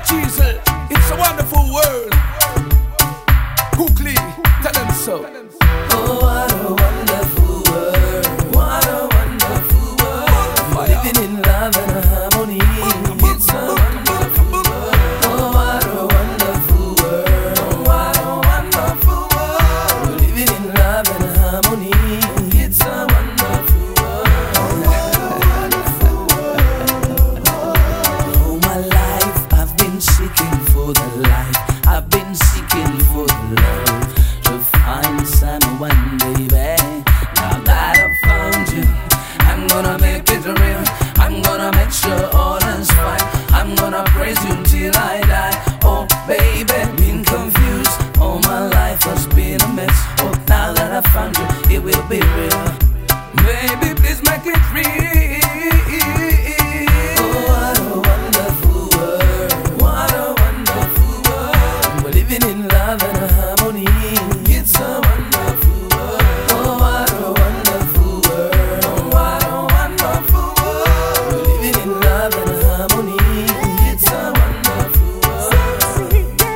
Diesel, it's a wonderful world. Cookly, tell them so. Oh, what a wonderful world. What a wonderful world. Living in love and harmony. It's a wonderful world. Oh, what a wonderful world. What a wonderful world. Living in love and harmony. It's a wonderful world. Oh, wonderful world. All my life I've been seeking for the light. I've been seeking for the love to find someone, baby. Now that I've found you, I'm gonna make it real. I'm gonna make sure all is fine. I'm gonna praise you till I die. Oh, baby, been confused. All my life has been a mess. Oh, now that I found you, it will be real. Baby, please make it real. Oh, what a wonderful world. What a wonderful world. We're living in love and harmony. It's a wonderful world. Oh, what a wonderful world. Oh, what a wonderful world. We're living in love and harmony. It's a wonderful world.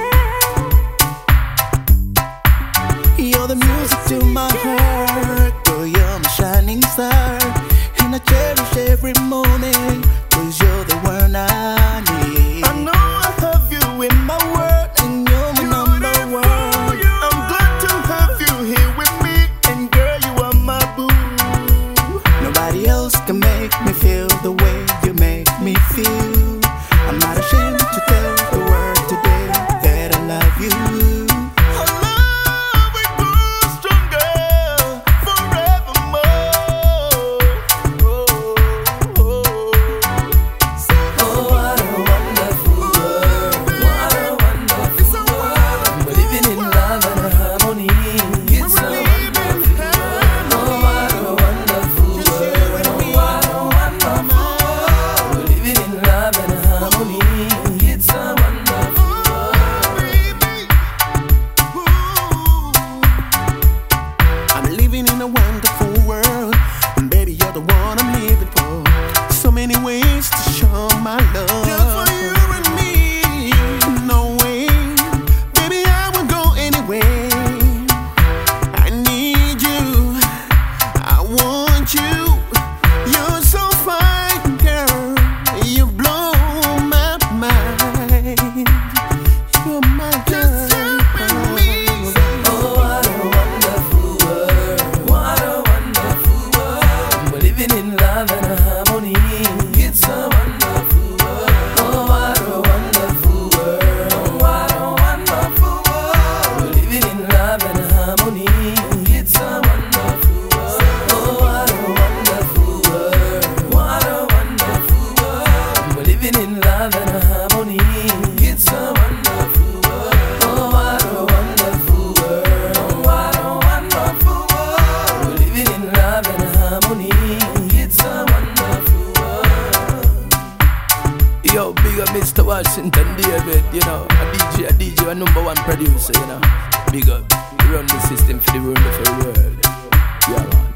You're the music to my heart. Girl, you're my shining star. And I cherish every moment. Cause you're the one I need. I know I have you in my world. And you're my number one. I'm glad to have you here with me. And girl, you are my boo. Nobody else can make me feel the way you make me feel. I'm not ashamed to tell the world today that I love you. Our love will grow stronger forevermore. Oh, what a wonderful world. What a wonderful world. We're living in love and harmony. It's a wonderful world. Oh, what a wonderful world. Oh, what a wonderful world. We're living in love and harmony. It's a wonderful world. I'm living in a wonderful world. And baby, you're the one I'm living for. So many ways to show my love. Just for you and me. No way, baby, I will go anywhere. I need you, I want you. You're so fine, girl. You blow my mind. You're my girl. Oh, what a wonderful world. What a wonderful world. We're living in love and harmony. It's a wonderful world. Oh, what a wonderful world. Oh, what a wonderful world. We're living in love and harmony. It's a wonderful world. Oh, what a wonderful world. What a wonderful world. We're living in love and harmony. It's a wonderful world. Oh, what a wonderful world. Oh, what a wonderful world. We're living in love and harmony. It's a wonderful world. Yo, big up Mr. Washington David, you know, a DJ, a number one producer, you know. Big up, run the system for the wonderful world. Yeah, man.